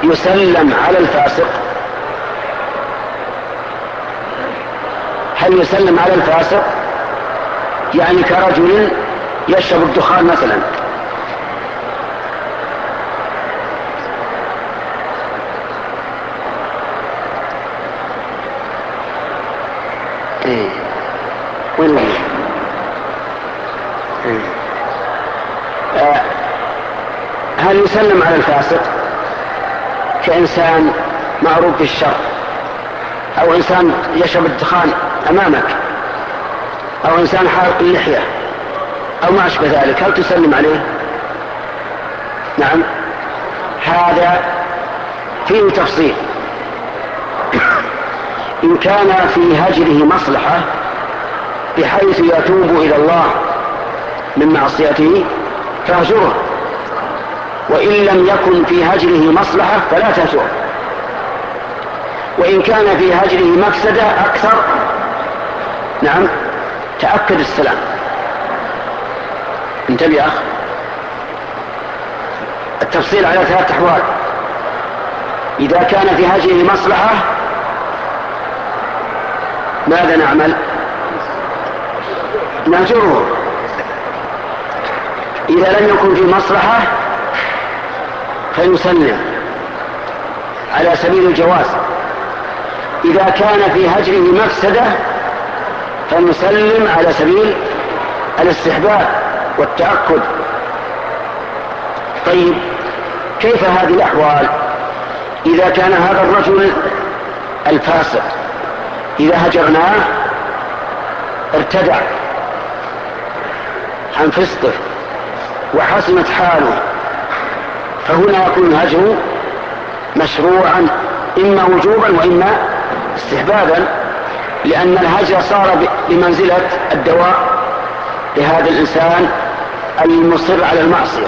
يسلم على الفاسق؟ هل يسلم على الفاسق؟ يعني كرجل يشرب الدخان مثلا، هل يسلم على الفاسق كإنسان معروف بالشر، أو إنسان يشرب الدخان أمامك، أو إنسان حالق اللحية أو ما أشبه ذلك، هل تسلم عليه؟ نعم، هذا فيه تفصيل. إن كان في هجره مصلحة بحيث يتوب إلى الله من معصيته فاهجره، وإن لم يكن في هجره مصلحة فلا تهجره، وإن كان في هجره مفسدة أكثر نعم تأكد السلام. انتبه يا أخ، التفصيل على 3 أحوال. إذا كان في هجره مصلحة ماذا نعمل؟ نهجره. إذا لم يكن في مصلحة فنسلم على سبيل الجواز. إذا كان في هجره مفسدة فنسلم على سبيل الاستحباب والتأكد. طيب كيف هذه الأحوال؟ إذا كان هذا الرجل الفاسق إذا هجرناه ارتدع عن فسقه وحسنت حاله، فهنا يكون الهجر مشروعا إما وجوبا وإما استحبابا، لأن الهجر صار بمنزلة الدواء لهذا الإنسان المصر على المعصية.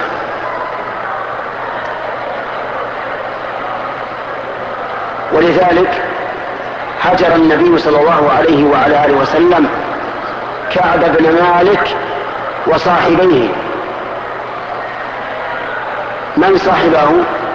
ولذلك هجر النبي صلى الله عليه وعلى آله وسلم كعب بن مالك وصاحبيه. من صاحبه؟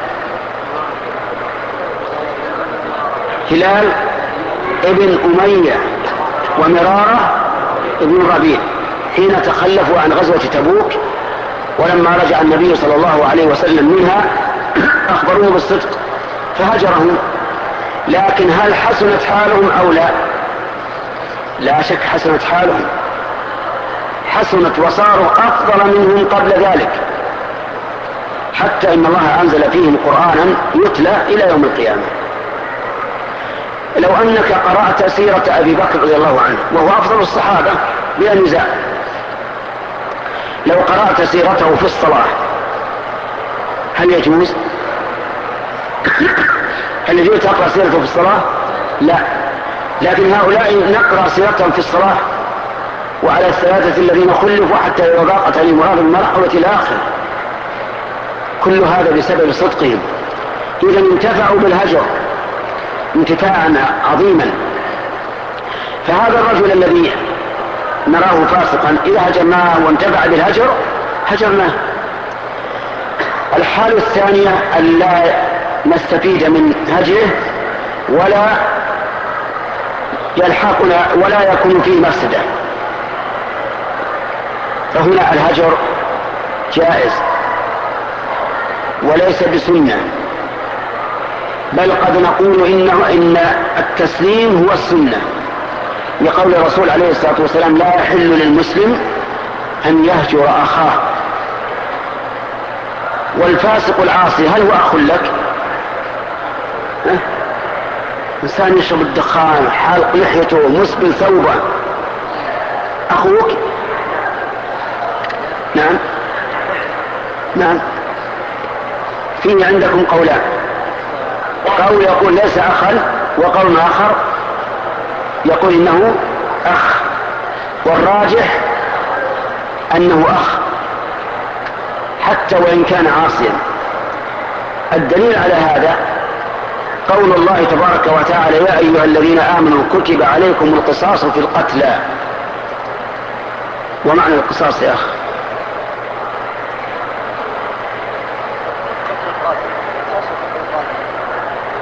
هلال ابن أمية ومرارة ابن الربيع، حين تخلفوا عن غزوة تبوك، ولما رجع النبي صلى الله عليه وسلم منها أخبروه بالصدق فهجرهم. لكن هل حسنت حالهم أو لا؟ لا شك حسنت حالهم، حسنت وصاروا أفضل منهم قبل ذلك، حتى إن الله أنزل فيهم قرآنا يتلى إلى يوم القيامة. لو أنك قرأت سيرة أبي بكر رضي الله عنه وهو أفضل الصحابة بلا نزاع، لو قرأت سيرته في الصلاة هل يجوز؟ هل يجوز تقرأ سيرته في الصلاة؟ لا. لكن هؤلاء نقرأ سيرتهم في الصلاة وعلى الثلاثة الذين خلفوا حتى إذا ضاقت عليهم الأرض بما رحبت إلى آخره. كل هذا بسبب صدقهم. إذا انتفعوا بالهجر انتفاعا عظيما. فهذا الرجل الذي نراه فاسقا إذا هجرناه وانتفع بالهجر هجرناه. الحالة الثانية أن لا نستفيد من هجره ولا يلحقنا ولا يكون فيه مفسدة، فهنا الهجر جائز وليس بسنة، بل قد نقول إن التسليم هو السنة، لقول الرسول عليه الصلاة والسلام لا يحل للمسلم أن يهجر أخاه. والفاسق العاصي هل هو أخ لك؟ إنسان يشرب الدخان حالق لحيته مسبل ثوبه أخوك؟ نعم نعم. فيه عندكم قولان، قول يقول ليس أخا، وقول آخر يقول إنه أخ، والراجح أنه أخ حتى وإن كان عاصيا. الدليل على هذا قول الله تبارك وتعالى يا أيها الذين آمنوا كتب عليكم القصاص في القتلى. ومعنى القصاص يا أخ؟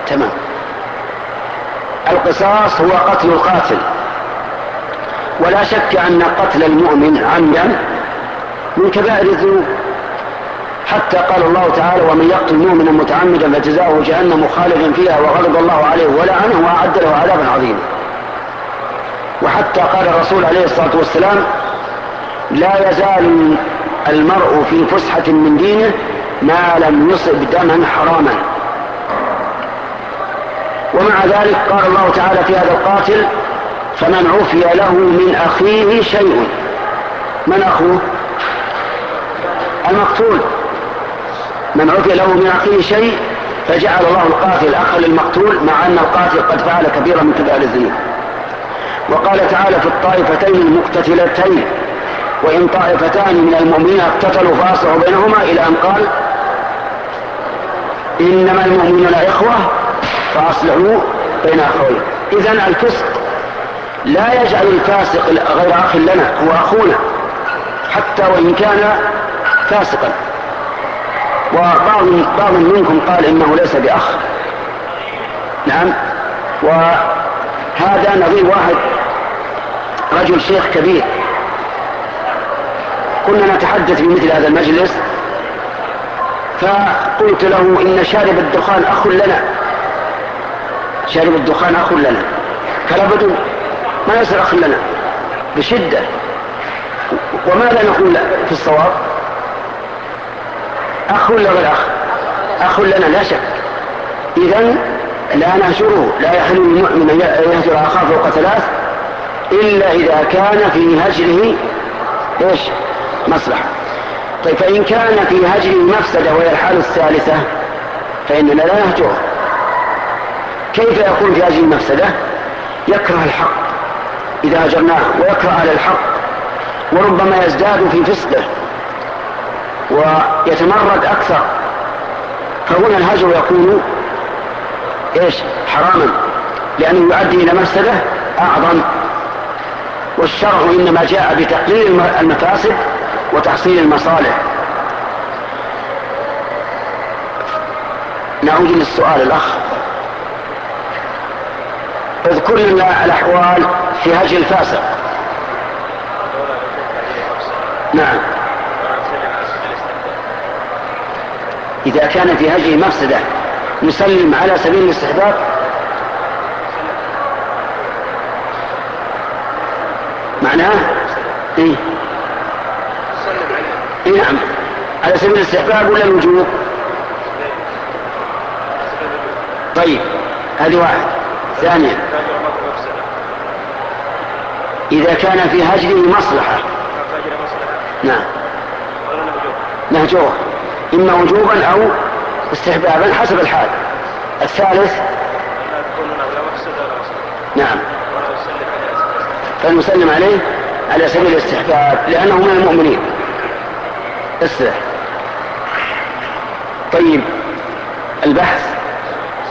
تمام. القصاص هو قتل القاتل، ولا شك أن قتل المؤمن عمدا من كبائر الذنوب، حتى قال الله تعالى: ومن يقتل مؤمنا متعمدا فجزاؤه جهنم خالدا فيها وغضب الله عليه ولعنه وأعد له عذابا عظيما. وحتى قال الرسول عليه الصلاة والسلام: لا يزال المرء في فسحة من دينه ما لم يصب دما حراما. ومع ذلك قال الله تعالى في هذا القاتل: فمن عفي له من أخيه شيء. من أخوه؟ المقتول. من عفي له من أخيه شيء فجعل الله القاتل أخا للمقتول، مع أن القاتل قد فعل كبيرا من كبائر الذنوب. وقال تعالى في الطائفتين المقتتلتين: وإن طائفتان من المؤمنين اقتتلوا فأصلحوا بينهما، إلى أن قال: إنما المؤمنون إخوة فأصلحوا بين أخوين. إذن الفسق لا يجعل الفاسق غير أخ لنا، هو أخونا حتى وإن كان فاسقا. وبعض منكم قال إنه ليس بأخ. نعم. وهذا نظير واحد، رجل شيخ كبير، كنا نتحدث في مثل هذا المجلس، فقلت له: إن شارب الدخان أخ لنا، شارب الدخان أخ لنا. قال: أبدا ما يصير أخ لنا بشدة. وماذا نقول في الصواب؟ أخ ولا غير أخ؟ أخ لنا لا شك. إذن لا نهجره، لا يحل المؤمن يهجر أخاه فوق 3 إلا إذا كان في هجره إيش؟ مصلحة. طيب، فإن كان في هجره مفسدة وهي الحالة الثالثة فإننا لا نهجره. كيف يكون في هجره مفسدة؟ يكره الحق إذا هجرناه، ويكره على الحق، وربما يزداد في فسقه ويتمرد أكثر، فهنا الهجر يكون إيش؟ حراما، لأنه يؤدي إلى مفسدة أعظم. والشرع إنما جاء بتقليل المفاسد وتحصيل المصالح. نعود للسؤال الأخ: اذكر لنا الأحوال في هجر الفاسق. نعم. إذا كان في هجر مفسدة نسلم على سبيل الاستحباب. معناه إيه؟ إيه نعم، على سبيل الاستحباب ولا الوجوب؟ طيب، هذه واحد. ثانيا، إذا كان في هجره مصلحة نعم نهجوه، إما وجوبا أو استحبابا حسب الحال. الثالث نعم، فنسلم عليه على سبيل الاستحباب لأنه من المؤمنين. طيب، البحث